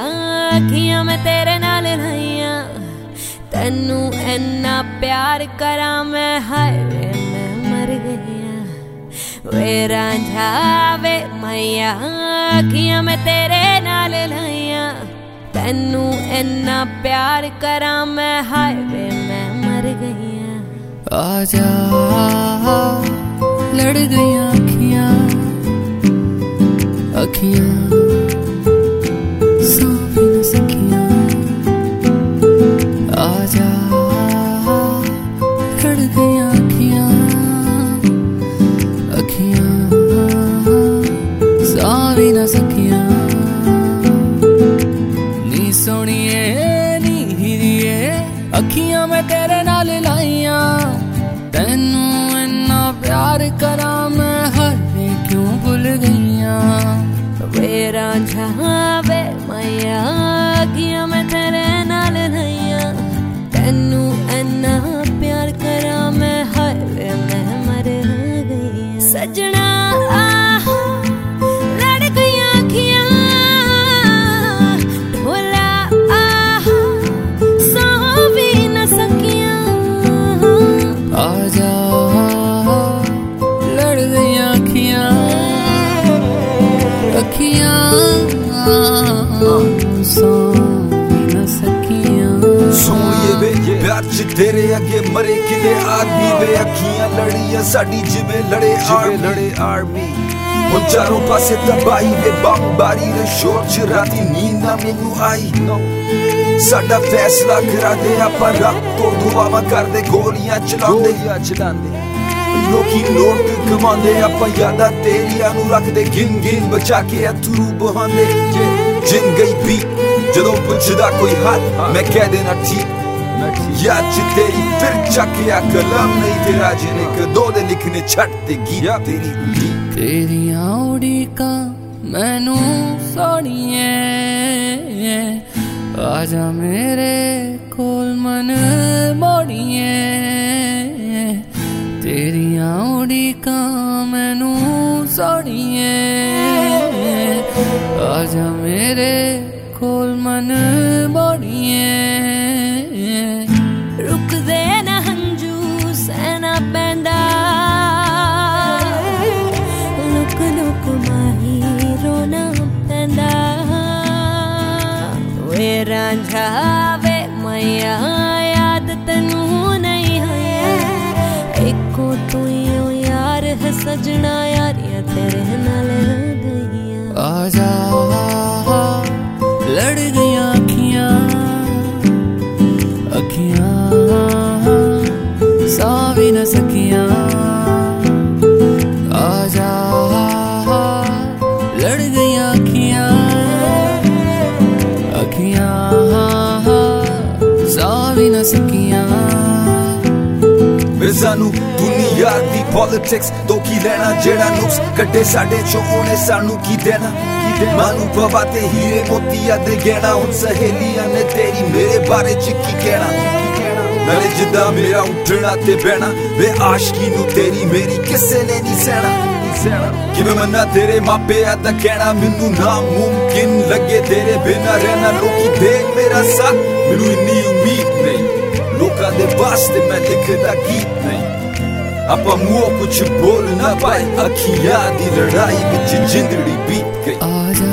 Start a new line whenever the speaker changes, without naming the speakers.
अखियां मैं तेरे नाल लाइया तेनू इन्ना प्यार करा मैं हाय वे मैं मर गईया वे रांझा वे मैया अखियां मैं तेरे नाल लाइया तेनू इन्ना प्यार करा मैं हाय वे मैं मर गईया।
आजा लड़ गई अखियां अखियां सो भी न सकियां। आजा लड़ गई अखियां अखियां सो भी न सकियां। नी सोनिए नी हीरिए अखियां मैं तेरे नाल लाइया तेनू इन्ना प्यार करा मैं हरे क्यों भुल गईया
वे रांझा वे मैया अखियां मैं तेरे नाल लाइया तेनू इन्ना प्यार करा मैं हाय वे मैं मर गई। सजना लड़ गई अखियां ढोला सो भी न सकियां।
आजा लड़ गई अखियां अखियां सो न सकियां।
सोनिए वे प्यार च तेरे अगे मरे किते आदमी वे अखियां लड़ियां साडी जिवें लड़े आर्मी हुण चारों पासे तबाही वे बमबारी दे शोर च राती नींद ना मैनू आई। साडा फैसला करा दे आपां रब तो दुआवां करदे गोलियां चलांदे लोकी नोट कमांदे आपां यादां तेरियां नू रखदे गिन गिन बचा के अथरू बहांदे। जिन गई भी जदों पुछदा कोई हाल मैं कह देना ठीक याद च तेरी फिर चकिया कलम नहीं तेरा जिने कदों दे लिखने छटते गीत
तेरियां उड़ीकां मैनू सोनिए आजा मेरे कोल मन मोड़िए। तेरियां उड़ीकां मैनू सोनिए आजा मेरे कोल मन मोड़िए।
रुक दे ना हंजू सहना पैंदा लुक लुक माही रोना पैंदा वे रांझा वे मैया याद तनू नहीं है इको तू यार है सजना यारियां तेरे नाल गईया।
आजा लड़ गई अखियां अखियां सो भी न सकियां। आजा लड़ गई अखियां अखियां सो भी न सकियां।
वे सानू दुनिया दी पॉलिटिक्स तो की लेना जेड़ा नुक्स कड्डे साडे चों ओने सानू की देना मानू पवा ते हीरे मोतिया दे गहना हुण सहेलियां ने तेरी मेरे बारे च की कहना नाले जिद्दां मेरा उठना ते बहना वे आशिकी नू तेरी मेरी किसे ने नहीं सहना किवें मन्ना तेरे मापिया दा कहना मैनू नामुमकिन लगे तेरे बिना रहना लोकी देख मेरा साथ मैनू इन्नी उम्मीद नहीं लोकां दे वास्ते मैं लिखदा गीत नहीं आपां मूंहों कुछ बोल ना पाए अखियां दी लड़ाई विच जिंदड़ी बीत गई।
आजा